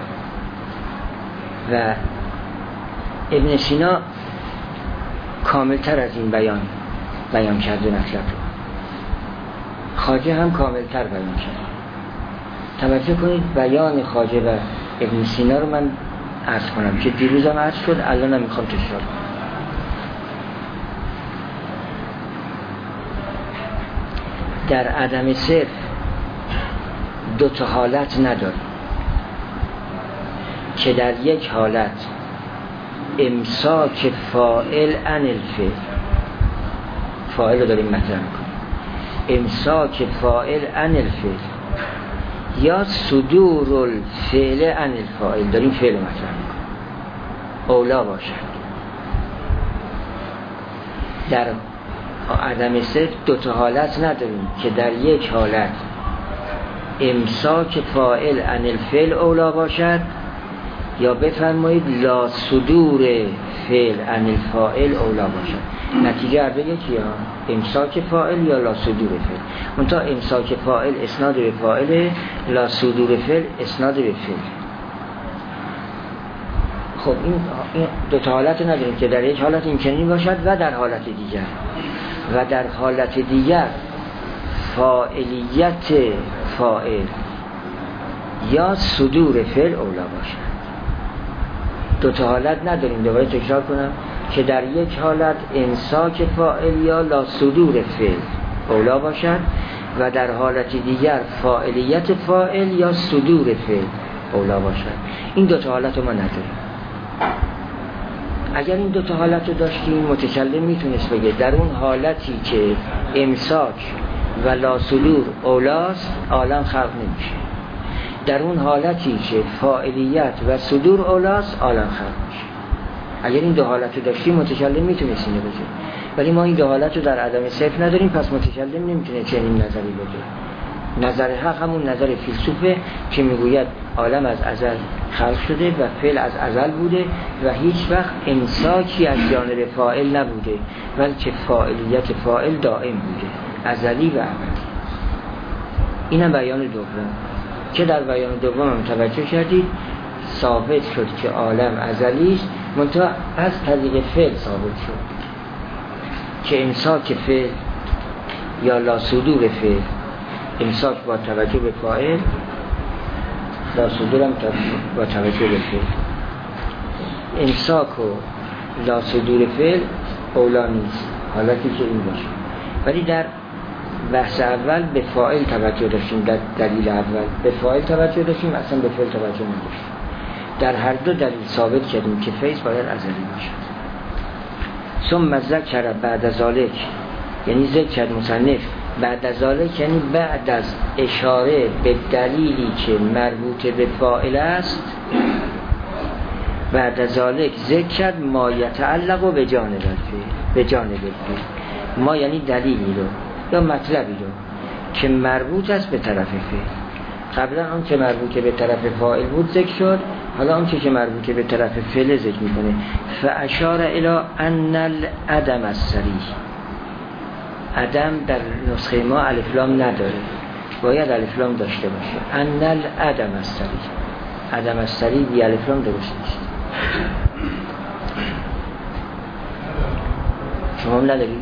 و ابن سینا کاملتر از این بیان بیان کرده مطلب رو. خواجه هم کاملتر بیان کرده. توجه کنید بیان خواجه و ابن سینا رو من عرض کنم که دیروزم عرض شد، الان هم میخوام تکرار کنم. در عدم صرف دو تا حالت نداریم که در یک حالت امساک فاعل عن الفعل، فاعل رو داریم مطرح میکنیم، امساک فاعل عن الفعل یا صدور الفعل عن الفاعل داریم فعل مطرح میکنیم اولا باشد. در عدم صرف دو تا حالت نداریم که در یک حالت امساک فاعل عن الفعل اولا باشد یا بفرمایید لا صدور فعل عن الفاعل اولا باشد. نتیجه عرضه یکی ها، امساک فاعل یا لا صدور فعل. منتها امساک فاعل اسناد به فاعل، لا صدور فعل اسناد به فعل. خب این دو تا حالت نداریم که در یک حالت امکانی باشد و در حالت دیگر و در حالت دیگر فاعلیت فاعل یا صدور فعل اولا باشد. دو تا حالت نداریم، دوباره تکرار کنم، که در یک حالت امساک فاعل یا لا صدور فعل اولا باشد و در حالت دیگر فاعلیت فاعل یا صدور فعل اولا باشد. این دو تا حالت رو ما نداریم. اگر این دو تا حالت رو داشتیم متکلم میتونست بگه در اون حالتی که امساک و لا صدور اولاست عالم خلق نمیشه، در اون حالتی که فاعلیت و صدور اولاست عالم خلق میشه. اگر این دو حالت رو داشتیم متکلم میتونست اینو بگه، ولی ما این دو حالت رو در عدم صرف نداریم، پس متکلم نمیتونه چنین نظری بگه. نظر حق همون نظر فیلسوفه که میگوید عالم از ازل خلق شده و فعل از ازل بوده و هیچ وقت امساکی از جانب فاعل نبوده، بلکه فاعلیت فاعل دائم بوده، ازلی و ابدی. اینم بیان دوم که در بیان دوم هم توجه کردید ثابت شد که عالم ازلی است، منتها از طریق فعل ثابت شد که امساک فعل یا لا صدور فعل، امساک با توجه به فاعل، لا صدور هم با توجه به فعل. امساک و لا صدور فعل اولا نیست حالتی که این باشه، ولی در بحث اول به فاعل توجه داشتیم، در دلیل اول به فاعل توجه داشتیم، اصلا به فعل توجه نداشتیم. در هر دو دلیل ثابت کردیم که فیض باید ازلی باشد. ثم ذکر بعد از ذالک، یعنی ذکر کرد مصنف بعد از ذالک، یعنی بعد از اشاره به دلیلی که مربوط به فاعل است، بعد از ذالک ذکر کرد ما یتعلق به جانب الفعل، به جانب الفعل. ما یعنی دلیلی رو یا مطلبی رو که مربوط است به طرف فعل. قبلا آن که مربوط به طرف فاعل بود ذکر شد، حالا آن که مربوط به طرف فعل ذکر میکنه. فاشار الی ان العدم الصریح، عدم در نسخه ما الف لام نداره، باید الف لام داشته باشه. ان العدم الصریح، عدم الصریح بی الف لام درست نیست. شما هم نداری؟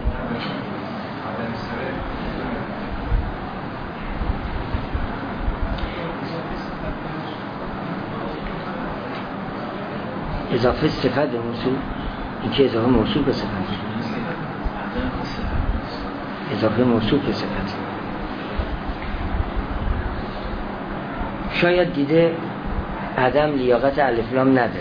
اضافه صفت به موصول، این که اضافه موصول به صفت، اضافه موصول به صفت. شاید دیده عدم لیاقت الف لام نداره،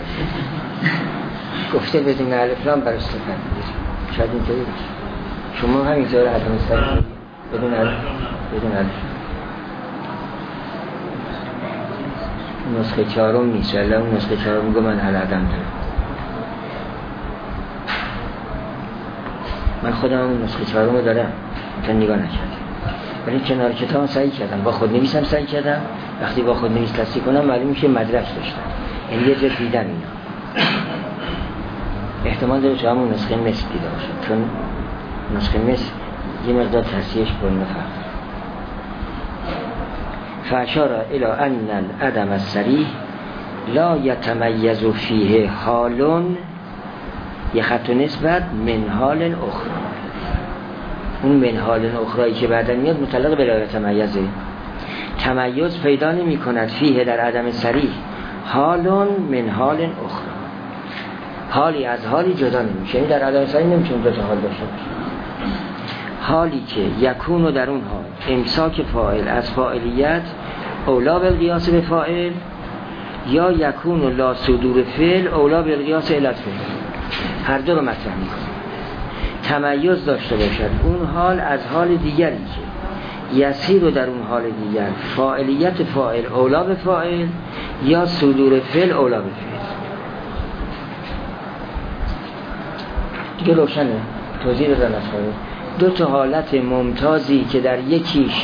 گفته بدون الف لام برای صفت بگیریم، شاید اینطوری باشه. شما همینطور عدم صفت بدون الف بدون الف نسخه چهارم نیست، ولی اون نسخه چهارم میگه من العدم دارم. من خودم اون نسخه چهارم رو دارم تا نگاه نکردم، ولی کنار کتاب سعی کردم، با خود نویسم سعی کردم. وقتی با خود نویس تصدیق کنم معلوم میشه مدرک داشتم، یعنی یه جا دیدم اینا. احتمال داره تو همون نسخه مصر دیده باشه، چون نسخه مصر یه مقدار تصحیحش برنه فرق. فاشار الی ان العدم الصریح لا یتمیز فیه حال، یه خط و نسبت من حال اخرى. اون من حال اخرایی که بعدا میاد مطلق به لا یتمیزه، تمیز پیدا نمی کند فیه در عدم صریح حال من حال اخرى، حالی از حالی جدا نمیشه. یعنی در عدم صریح نمیتونه دو تا حال باشه، حالی که یکون در اون حال امساک فاعل از فاعلیت اولا بالقیاس به فاعل، یا یکون لا صدور فعل اولا بالقیاس علت فعل. هر دو رو مطرح میکنه. تمیز داشته باشد اون حال از حال دیگری که یسیر رو در اون حال دیگر فاعلیت فاعل اولا به فاعل یا صدور فعل اولا به فعل. دیگه روشنه، توضیح دادن از دو تا حالت ممتازی که در یکیش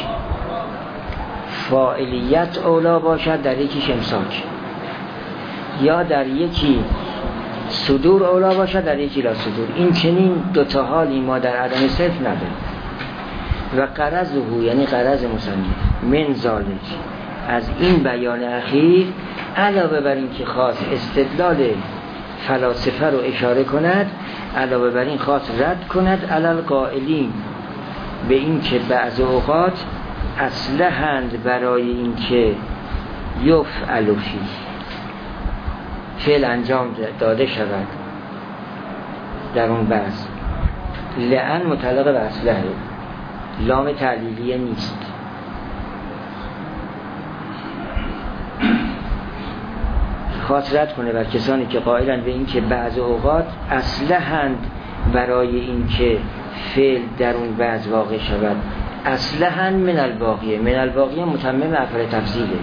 فاعلیت اولا باشد، در یکیش امساک، یا در یکی صدور اولا باشد، در یکی لا صدور. این چنین دو تا حالی ما در عدم صرف نداریم. و غرضه، یعنی غرض مصنف من ذالک، از این بیان اخیر علاوه بر این که خاص استدلال فلاسفه رو اشاره کند، علاوه بر این خاص رد کند علل قائلین، به این که بعض اوقات اصلحند برای این که یفعل فی فعل انجام داده شود در اون بعض، لعن مطلق به اصلحه، لام تعلیلیه نیست. خاص رد کنه بر کسانی که قائلن به این که بعض اوقات اصلحند برای این که فعل در اون بعض واقع شود، اصلحند من الباقیه. من الباقیه متمم افعال تفضیله،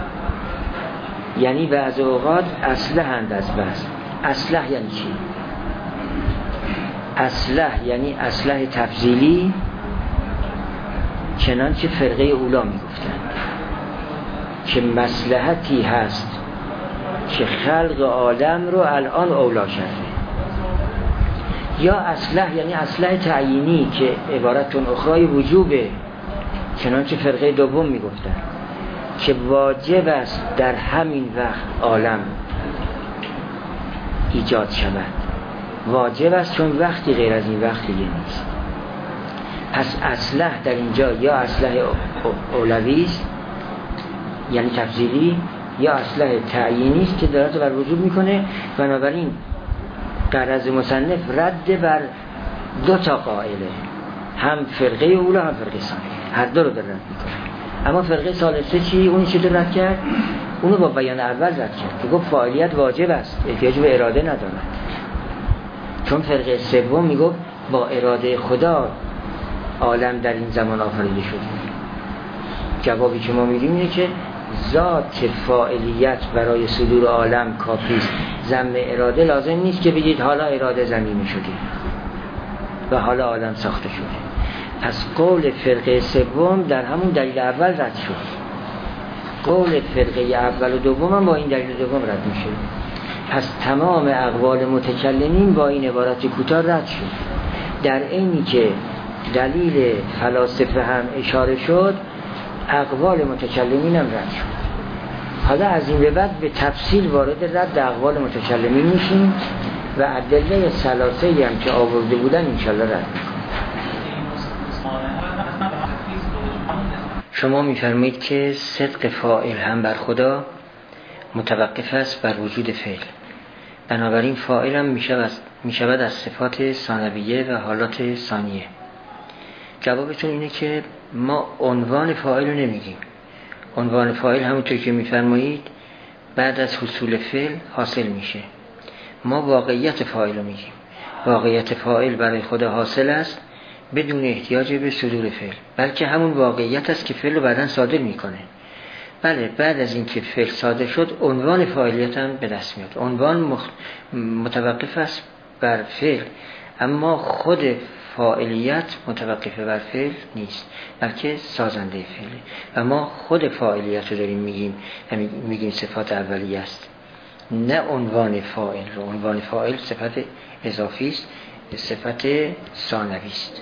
یعنی بعض اوقات اصلحند از بعض. اصلح یعنی چی؟ اصلح یعنی اصلح تفضیلی، چنانچه فرقه اولا میگفتن که مصلحتی هست که خلق عالم رو الان اولا کرده. یا اصلح یعنی اصلح تعیینی که عبارتون اخرای وجوبه، چنانچه فرقه دوم میگفتن که واجب است در همین وقت عالم ایجاد شود. واجب است چون وقتی غیر از این وقت دیگه نیست. پس اصلح در اینجا یا اصلح اولوی است یعنی تفضیلی، یا اصلح تعیینی است که دلالت بر وجوب میکنه. بنابراین غرض مصنف رد بر دو تا قائله، هم فرقه اولا هم فرقه ثانیه، هر دو رو در رد میکنه. اما فرقه ثالثه چی؟ اون چی رو رد کرد؟ اونو با بیان اول رد کرد که گفت فاعلیت واجب است، احتیاج به اراده ندارد. چون فرقه سوم میگفت با اراده خدا عالم در این زمان آفریده شده. جوابی که ما میدیم اینه که ذات فاعلیت برای صدور عالم کافی است. ضمن اراده لازم نیست که بگید حالا اراده زمینی شده و حالا عالم ساخته شده. پس قول فرقه سوم در همون دلیل اول رد شد. قول فرقه اول و دوم هم با این دلیل دوم رد میشه. پس تمام اقوال متکلمین با این عبارت کوتاه رد شد. در اینی که دلیل فلاسفه هم اشاره شد، اقوال متکلمین هم رد شد. حالا از این به بعد به تفصیل وارد رد اقوال متکلمین میشیم و ادله ثلاثه هم که آورده بودن انشالله رد میکنیم. شما میفرمایید که صدق فاعل هم بر خدا متوقف است بر وجود فعل، بنابراین فاعل هم میشود از صفات ثانویه و حالات ثانیه. جوابتون اینه که ما عنوان فاعل رو نمیگیم. عنوان فاعل همونطور که میفرمایید بعد از حصول فعل حاصل میشه. ما واقعیت فاعل رو میگیم. واقعیت فاعل برای خدا حاصل است بدون احتیاج به صدور فعل، بلکه همون واقعیت است که فعل رو بعداً صادر میکنه. بله، بعد از این که فعل صادر شد عنوان فاعلیت هم به دست میاد. عنوان مخ... متوقف است بر فعل، اما خود فاعلیت متوقف بر فعل نیست، بلکه سازنده فعله. و ما خود فاعلیت رو داریم میگیم و میگیم صفات اولیه است، نه عنوان فاعل رو. عنوان فاعل صفت اضافی است، صفت ثانوی است.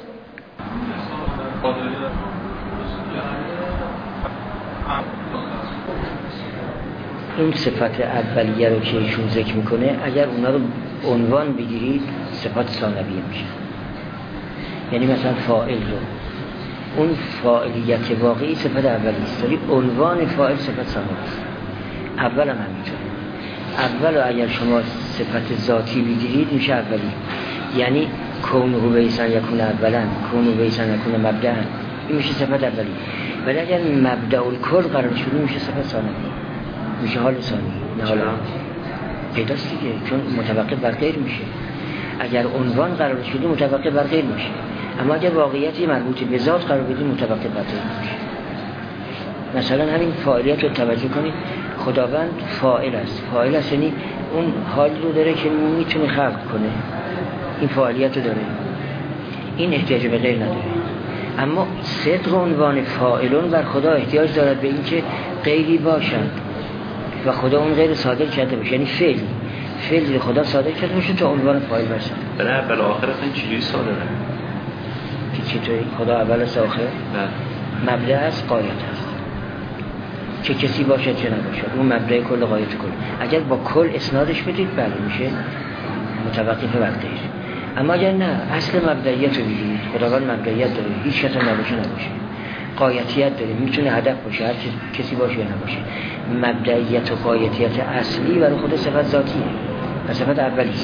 این صفت اولیه رو که ایشون ذکر میکنه اگر اونا رو عنوان بگیرید صفات ثانویه میشه. یعنی مثلا فاعل رو، اون فاعلیت واقعی صفت اولی است، ولی عنوان فاعل صفت ثانوی است. اول هم همینطوره. اول رو اگر شما صفت ذاتی بگیرید میشه اولی، یعنی کونه بیسن یکون اولا، کونه بیسن یکون مبدأ، این میشه صفت اولی. ولی اگر مبدأ الکل قرار شده میشه صفت ثانوی، میشه حال ثانی، نه حالا پیداست دیگه، چون متوقف بر غیر میشه. اگر عنوان قرار شده متوقف بر غیر میشه، اما اگر واقعیتی مربوط به ذات قرار بدیم متوقف بر غیر میشه. مثلا همین فاعلیت رو توجه کنید، خداوند فاعل است. فاعل است یعنی اون حالی رو داره که میتونه خلق کنه، این فاعلیت رو داره، این احتیاج به غیر نداره. اما صدق عنوان فاعلون بر خدا احتیاج دارد به این که غیری باشد و خدا اون غیر صادر کرده باشه، یعنی فعل فعل خدا صادر کرده باشه تا عنوان فاعل باشه. برای اول و آخر اصلا چجوری صادره؟ که چطوری؟ خدا اول است آخر؟ نه، مبدأ است، غایت است. چه کسی باشد چه نباشد، اون مبدأ کل غایت کل. اگر با کل اسنادش بدید بله میشه متوقف بر غیر. اما اگر نه، اصل مبدئیت رو بگیرید، خداوند مبدئیت داره، هیچ کس نباشه نباشه، غایتیت داره، میتونه هدف باشه، هر کسی باشه یا نباشه. مبدئیت و غایتیت اصلی برای خود صفت ذاتیه و صفت اولی است.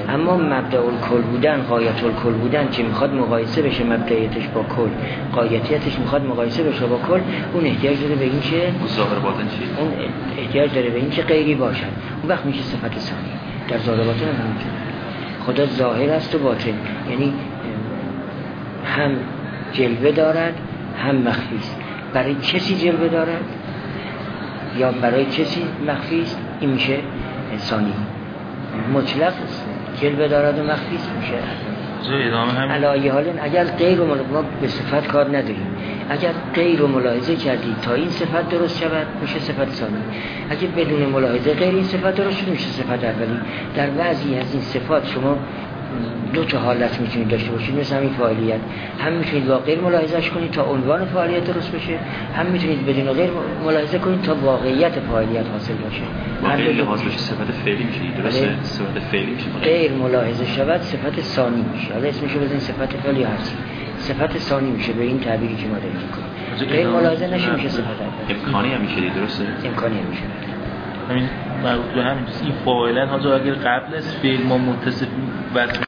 اما مبدأ الکل بودن، غایت الکل بودن که میخواد مقایسه بشه مبدئیتش با کل، غایتیتش میخواد مقایسه بشه با کل، اون احتیاج داره به این که ظاهر باطن چی؟ اون احتیاج داره به این که غیری باشد. اون وقت میشه صفت ثانی. در ظاهر باطن هم همینجوره. خدا ظاهر است و باطن، یعنی هم جلوه دارد هم مخفی است. برای کسی جلوه دارد یا برای کسی مخفی است، این میشه ثانی. مطلق جلوه دارد و مخفی است میشه علایه حال. اگر غیر و ملاحظه، ما به صفت کار نداریم، اگر غیر و ملاحظه کردی تا این صفت درست شود میشه صفت ثانی. اگر بدون ملاحظه غیر این صفت درست شد میشه صفت اولی. در بعضی از این صفات شما دو تا حالت میتونید داشته باشید، مثل همین فاعلیت، هم میتونید با غیر ملاحظهش کنید تا عنوان فاعلیت درست بشه، هم میتونید بدون غیر ملاحظه کنید تا واقعیت فاعلیت حاصل باشه. با غیر لحاظ بشه صفت فعلی میشه، درسته؟ صفت فعلی میشه. غیر ملاحظه شود صفت ثانی میشه. حالا اسمشو بزنید صفت فعلی هست، صفت ثانی میشه به این تعبیری که ما داریم میکنیم. غیر ملاحظه نشه میشه صفت اولی. امکانی هم میشه، درسته؟ امکانی هم میشه. همین مربوط به همین این فاعلا ها اگر قبل از فعل ما متصف